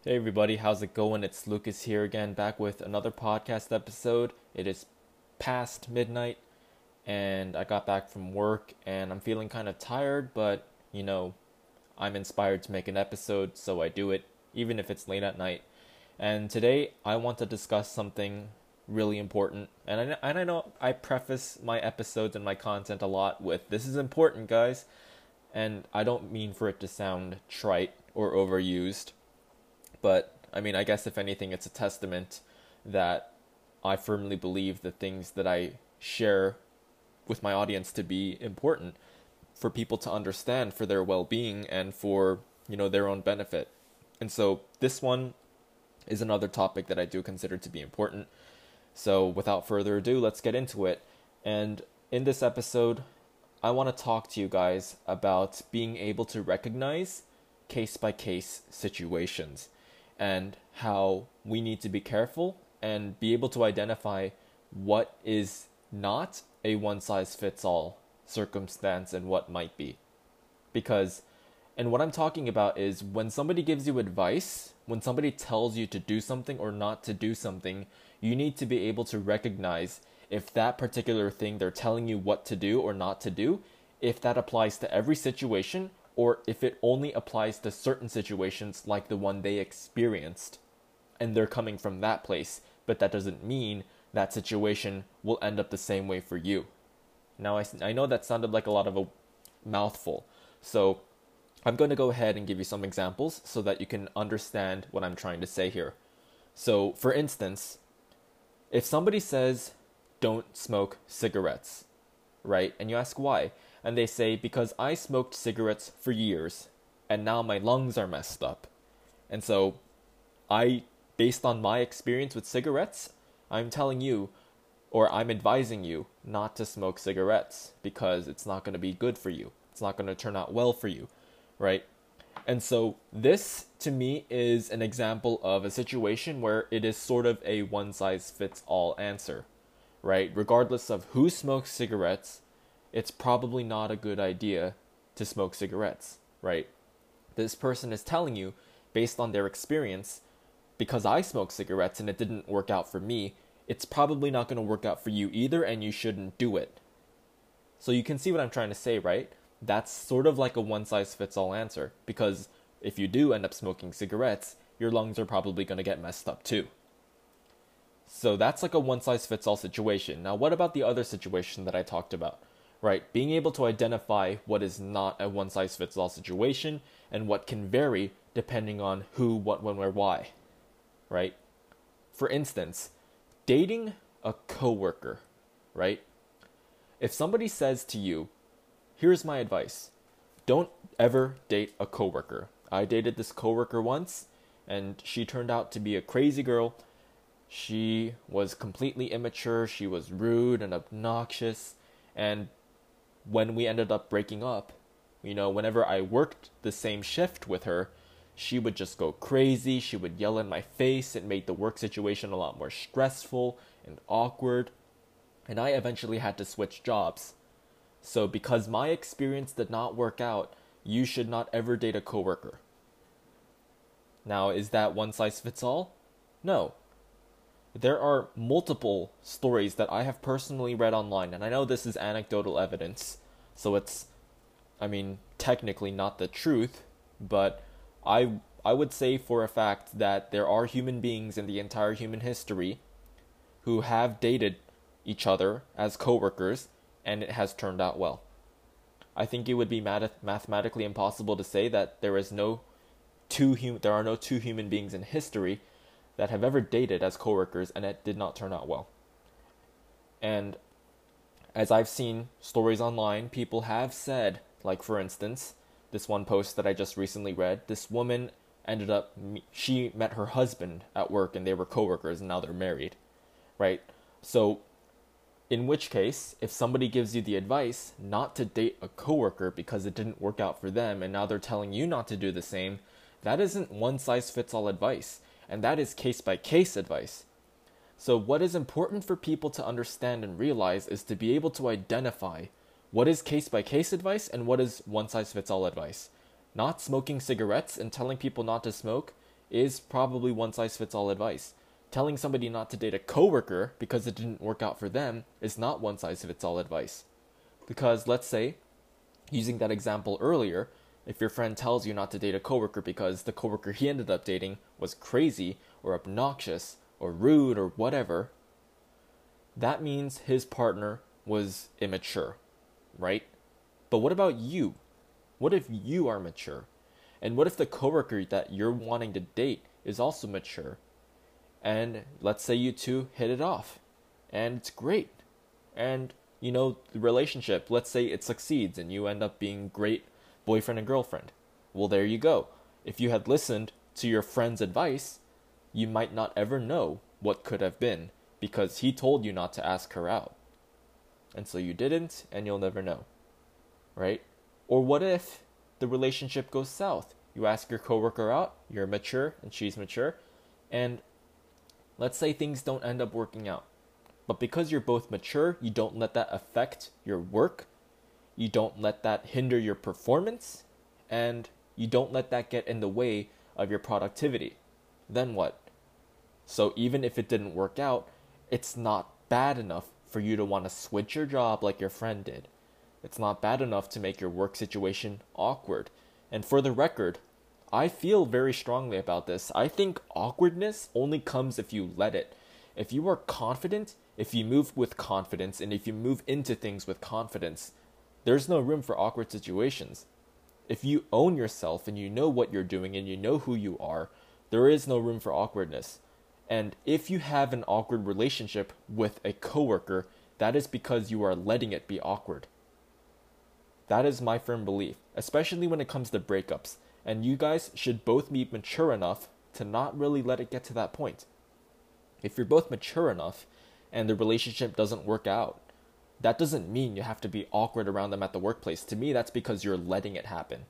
Hey everybody, how's it going? It's Lucas here again, back with another podcast episode. It is past midnight and I got back from work and I'm feeling kind of tired, but I'm inspired to make an episode, so I do it, even if it's late at night. And today I want to discuss something really important. And I know I preface my episodes and my content a lot with this is important, guys. And I don't mean for it to sound trite or overused. But I mean, I guess if anything, it's a testament that I firmly believe the things that I share with my audience to be important for people to understand for their well-being and for, their own benefit. And so this one is another topic that I do consider to be important. So without further ado, let's get into it. And in this episode, I want to talk to you guys about being able to recognize case by case situations and how we need to be careful and be able to identify what is not a one size fits all circumstance and what might be. Because, and what I'm talking about is when somebody gives you advice, when somebody tells you to do something or not to do something, you need to be able to recognize if that particular thing they're telling you what to do or not to do, if that applies to every situation or if it only applies to certain situations like the one they experienced and they're coming from that place, but that doesn't mean that situation will end up the same way for you. Now, I know that sounded like a lot of a mouthful, so I'm going to go ahead and give you some examples so that you can understand what I'm trying to say here. So, for instance, if somebody says, don't smoke cigarettes, right? And you ask why? And they say, because I smoked cigarettes for years and now my lungs are messed up. And so based on my experience with cigarettes, I'm telling you, or I'm advising you not to smoke cigarettes because it's not going to be good for you. It's not going to turn out well for you, right? And so this to me is an example of a situation where it is sort of a one size fits all answer, right? Regardless of who smokes cigarettes, it's probably not a good idea to smoke cigarettes, right? This person is telling you, based on their experience, because I smoke cigarettes and it didn't work out for me, it's probably not going to work out for you either, and you shouldn't do it. So you can see what I'm trying to say, right? That's sort of like a one-size-fits-all answer, because if you do end up smoking cigarettes, your lungs are probably going to get messed up too. So that's like a one-size-fits-all situation. Now, what about the other situation that I talked about? Right, being able to identify what is not a one-size-fits-all situation and what can vary depending on who, what, when, where, why, right? For instance, dating a coworker, right? If somebody says to you, here's my advice, don't ever date a coworker. I dated this coworker once, and she turned out to be a crazy girl. She was completely immature, she was rude and obnoxious, and when we ended up breaking up, whenever I worked the same shift with her, she would just go crazy. She would yell in my face. It made the work situation a lot more stressful and awkward. And I eventually had to switch jobs. So because my experience did not work out, you should not ever date a coworker. Now, is that one size fits all? No. There are multiple stories that I have personally read online, and I know this is anecdotal evidence, so it's, technically not the truth, but I would say for a fact that there are human beings in the entire human history who have dated each other as coworkers, and it has turned out well. I think it would be mathematically impossible to say that there are no two human beings in history that have ever dated as coworkers and it did not turn out well. And as I've seen stories online, people have said, like for instance, this one post that I just recently read, this woman she met her husband at work and they were coworkers and now they're married, right? So in which case, if somebody gives you the advice not to date a coworker because it didn't work out for them and now they're telling you not to do the same, that isn't one size fits all advice. And that is case-by-case advice. So what is important for people to understand and realize is to be able to identify what is case-by-case advice and what is one-size-fits-all advice. Not smoking cigarettes and telling people not to smoke is probably one-size-fits-all advice. Telling somebody not to date a coworker because it didn't work out for them is not one-size-fits-all advice. Because let's say, using that example earlier, if your friend tells you not to date a coworker because the coworker he ended up dating was crazy or obnoxious or rude or whatever, that means his partner was immature, right? But what about you? What if you are mature? And what if the coworker that you're wanting to date is also mature? And let's say you two hit it off, and it's great. And, the relationship, let's say it succeeds and you end up being great boyfriend and girlfriend. Well, there you go. If you had listened to your friend's advice, you might not ever know what could have been, because he told you not to ask her out. And so you didn't, and you'll never know, right? Or what if the relationship goes south? You ask your coworker out, you're mature, and she's mature, and let's say things don't end up working out. But because you're both mature, you don't let that affect your work, you don't let that hinder your performance, and you don't let that get in the way of your productivity. Then what? So even if it didn't work out, it's not bad enough for you to want to switch your job like your friend did. It's not bad enough to make your work situation awkward. And for the record, I feel very strongly about this. I think awkwardness only comes if you let it. If you are confident, if you move with confidence, and if you move into things with confidence, there's no room for awkward situations. If you own yourself and you know what you're doing and you know who you are, there is no room for awkwardness. And if you have an awkward relationship with a coworker, that is because you are letting it be awkward. That is my firm belief, especially when it comes to breakups. And you guys should both be mature enough to not really let it get to that point. If you're both mature enough and the relationship doesn't work out, that doesn't mean you have to be awkward around them at the workplace. To me, that's because you're letting it happen.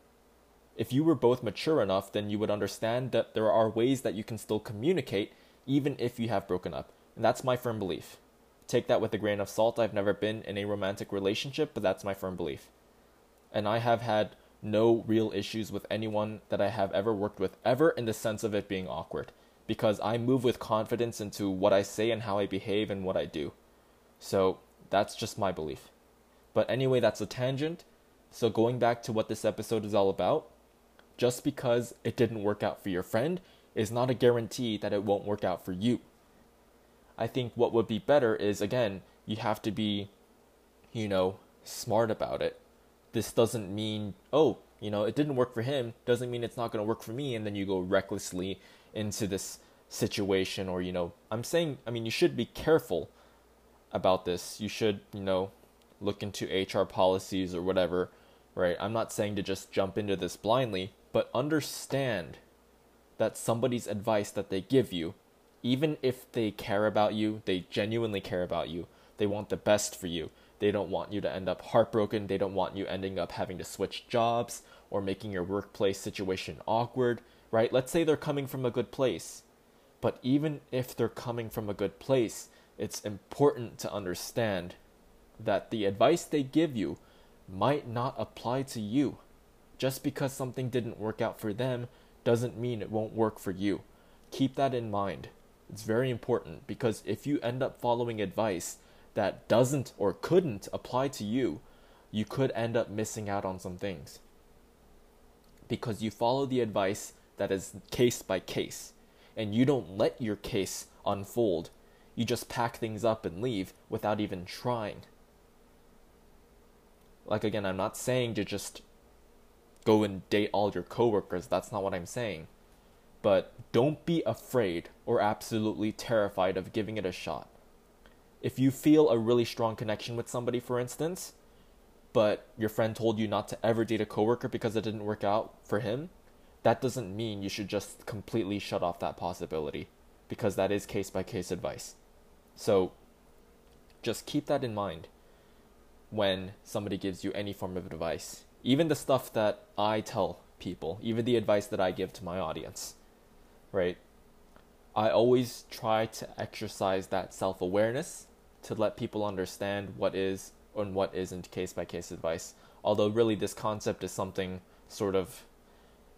If you were both mature enough, then you would understand that there are ways that you can still communicate even if you have broken up. And that's my firm belief. Take that with a grain of salt. I've never been in a romantic relationship, but that's my firm belief. And I have had no real issues with anyone that I have ever worked with, ever in the sense of it being awkward. Because I move with confidence into what I say and how I behave and what I do. So that's just my belief. But anyway, that's a tangent. So going back to what this episode is all about, just because it didn't work out for your friend is not a guarantee that it won't work out for you. I think what would be better is, again, you have to be, smart about it. This doesn't mean, it didn't work for him, doesn't mean it's not going to work for me, and then you go recklessly into this situation, or, I'm saying, you should be careful about this. You should, look into HR policies or whatever, right? I'm not saying to just jump into this blindly, but understand that somebody's advice that they give you, even if they care about you, they genuinely care about you, they want the best for you, they don't want you to end up heartbroken, they don't want you ending up having to switch jobs or making your workplace situation awkward, right? Let's say they're coming from a good place. But even if they're coming from a good place, it's important to understand that the advice they give you might not apply to you. Just because something didn't work out for them doesn't mean it won't work for you. Keep that in mind. It's very important, because if you end up following advice that doesn't or couldn't apply to you, you could end up missing out on some things. Because you follow the advice that is case by case, and you don't let your case unfold. You just pack things up and leave without even trying. Like, again, I'm not saying to just go and date all your coworkers. That's not what I'm saying. But don't be afraid or absolutely terrified of giving it a shot. If you feel a really strong connection with somebody, for instance, but your friend told you not to ever date a coworker because it didn't work out for him, that doesn't mean you should just completely shut off that possibility, because that is case-by-case advice. So just keep that in mind when somebody gives you any form of advice. Even the stuff that I tell people, even the advice that I give to my audience, right? I always try to exercise that self-awareness to let people understand what is and what isn't case-by-case advice. Although really this concept is something sort of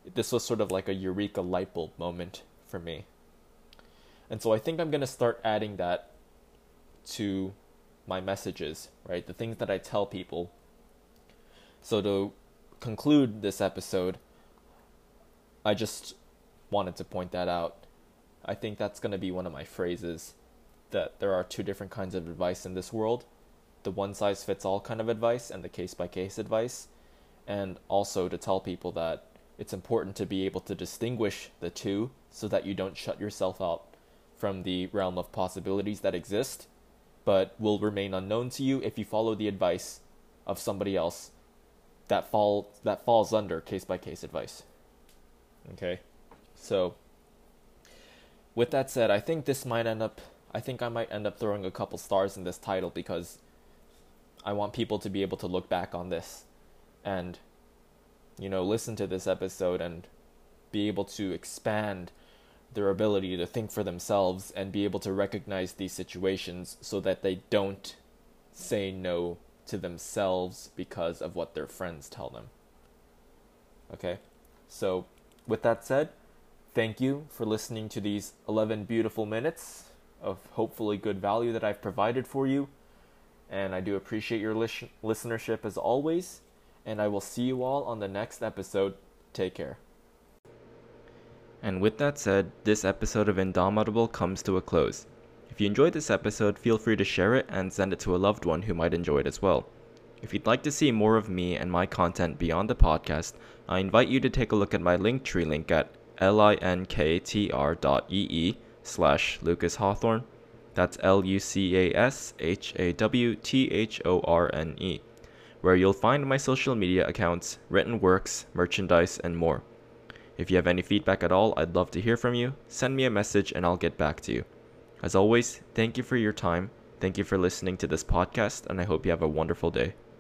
this was sort of like a eureka light bulb moment for me. And so I think I'm going to start adding that to my messages, right? The things that I tell people. So to conclude this episode, I just wanted to point that out. I think that's going to be one of my phrases, that there are two different kinds of advice in this world. The one-size-fits-all kind of advice and the case-by-case advice. And also to tell people that it's important to be able to distinguish the two so that you don't shut yourself out from the realm of possibilities that exist, but will remain unknown to you if you follow the advice of somebody else that falls under case-by-case advice. Okay? So, with that said, I think I might end up throwing a couple stars in this title because I want people to be able to look back on this and, listen to this episode and be able to expand their ability to think for themselves and be able to recognize these situations so that they don't say no to themselves because of what their friends tell them. Okay? So, with that said, thank you for listening to these 11 beautiful minutes of hopefully good value that I've provided for you. And I do appreciate your listenership as always. And I will see you all on the next episode. Take care. And with that said, this episode of Indomitable comes to a close. If you enjoyed this episode, feel free to share it and send it to a loved one who might enjoy it as well. If you'd like to see more of me and my content beyond the podcast, I invite you to take a look at my Linktree link at linktr.ee/Lucas Hawthorne. That's LucasHawthorne, where you'll find my social media accounts, written works, merchandise, and more. If you have any feedback at all, I'd love to hear from you. Send me a message and I'll get back to you. As always, thank you for your time. Thank you for listening to this podcast, and I hope you have a wonderful day.